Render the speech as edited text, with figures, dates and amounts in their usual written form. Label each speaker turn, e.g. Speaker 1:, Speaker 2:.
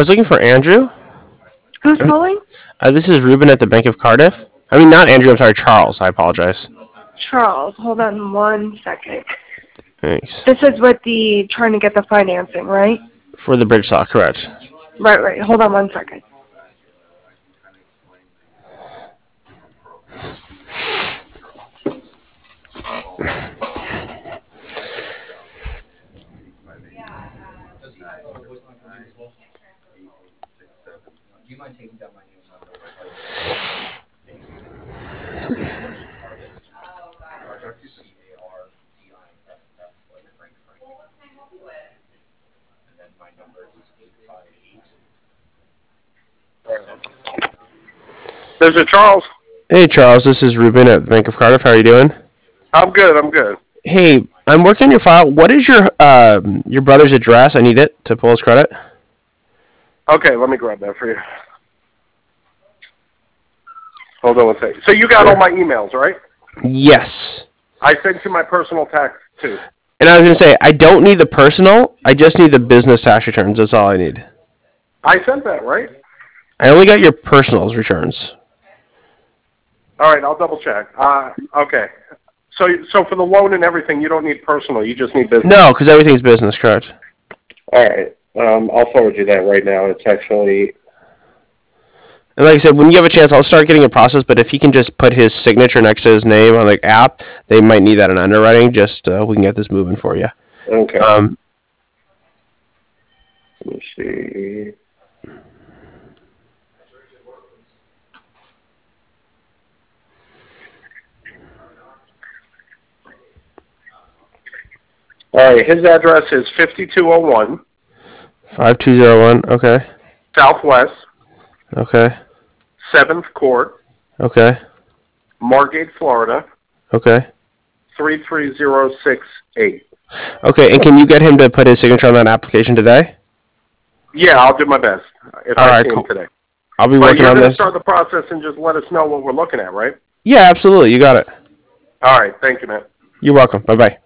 Speaker 1: was looking for Andrew.
Speaker 2: Who's calling?
Speaker 1: This is Ruben at the Bank of Cardiff. I mean, not Andrew. I'm sorry, Charles. I apologize.
Speaker 2: Charles. Hold on 1 second.
Speaker 1: Thanks.
Speaker 2: This is with the trying to get the financing, right?
Speaker 1: For the bridge saw, correct.
Speaker 2: Right. Hold on 1 second.
Speaker 3: Do you mind taking down my name? And then my number is 858.
Speaker 4: This is Charles.
Speaker 1: Hey, Charles. This is Ruben at the Bank of Cardiff. How are you doing?
Speaker 4: I'm good.
Speaker 1: Hey, I'm working on your file. What is your brother's address? I need it to pull his credit.
Speaker 4: Okay, let me grab that for you. Hold on 1 second. So you got all my emails, right?
Speaker 1: Yes.
Speaker 4: I sent you my personal tax, too.
Speaker 1: And I was going to say, I don't need the personal. I just need the business tax returns. That's all I need.
Speaker 4: I sent that, right?
Speaker 1: I only got your personal returns.
Speaker 4: All right, I'll double check. Okay. So for the loan and everything, you don't need personal. You just need business.
Speaker 1: No, because everything's business, correct?
Speaker 4: All right. I'll forward you that right now. It's actually...
Speaker 1: And like I said, when you have a chance, I'll start getting a process. But if he can just put his signature next to his name on the app, they might need that in underwriting. Just we can get this moving for you.
Speaker 4: Okay. Let me see. All right. His address is 5201
Speaker 1: 5201. Okay.
Speaker 4: Southwest
Speaker 1: Okay.
Speaker 4: 7th Court,
Speaker 1: Okay.
Speaker 4: Margate, Florida,
Speaker 1: Okay.
Speaker 4: 33068.
Speaker 1: Okay. And can you get him to put his signature on that application today?
Speaker 4: Yeah, I'll do my best if
Speaker 1: All
Speaker 4: I
Speaker 1: right,
Speaker 4: see
Speaker 1: cool.
Speaker 4: him today.
Speaker 1: I'll be
Speaker 4: But
Speaker 1: working
Speaker 4: you're
Speaker 1: on
Speaker 4: going to
Speaker 1: this.
Speaker 4: start the process and just let us know what we're looking at, right?
Speaker 1: Yeah, absolutely. You got it.
Speaker 4: All right. Thank you, man.
Speaker 1: You're welcome. Bye-bye.